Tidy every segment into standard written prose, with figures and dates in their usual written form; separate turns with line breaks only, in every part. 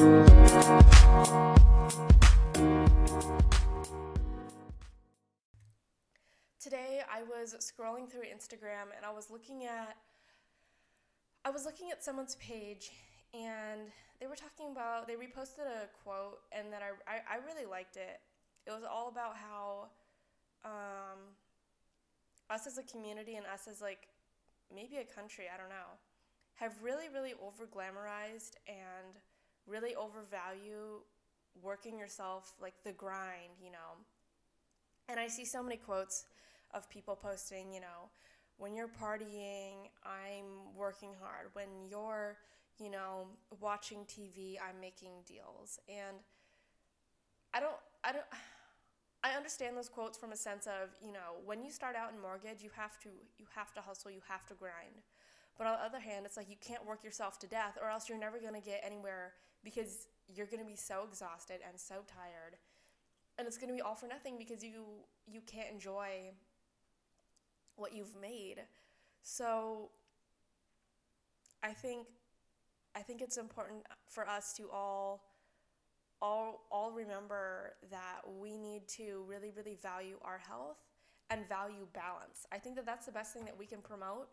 Today I was scrolling through Instagram and I was looking at someone's page, and they reposted a quote, and that I really liked it. It was all about how us as a community and us as like maybe a country, I don't know, have really, really over glamorized and really overvalue working yourself, like the grind, And I see so many quotes of people posting, when you're partying, I'm working hard. When you're, watching TV, I'm making deals. And I understand those quotes from a sense of, when you start out in mortgage, you have to hustle, you have to grind. But on the other hand, it's like you can't work yourself to death, or else you're never going to get anywhere, because you're going to be so exhausted and so tired. And it's going to be all for nothing, because you can't enjoy what you've made. So I think it's important for us to all remember that we need to really, really value our health and value balance. I think that that's the best thing that we can promote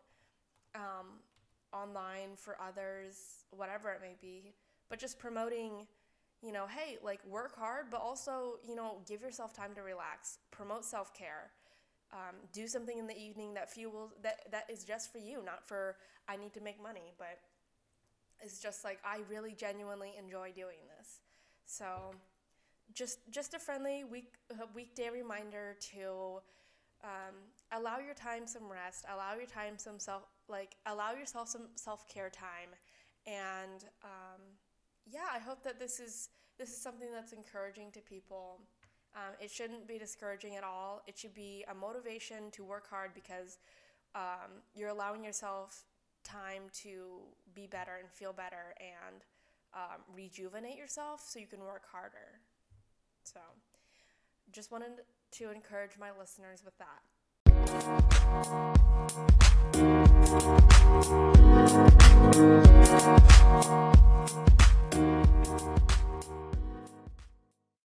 online for others, whatever it may be. But just promoting, hey, like, work hard, but also, give yourself time to relax. Promote self-care. Do something in the evening that is just for you, not for I need to make money, but it's just like I really genuinely enjoy doing this. So just a friendly weekday reminder to allow your time some rest, allow yourself some self-care time, and I hope that this is something that's encouraging to people. It shouldn't be discouraging at all. It should be a motivation to work hard, because you're allowing yourself time to be better and feel better and rejuvenate yourself so you can work harder. So just wanted to encourage my listeners with that.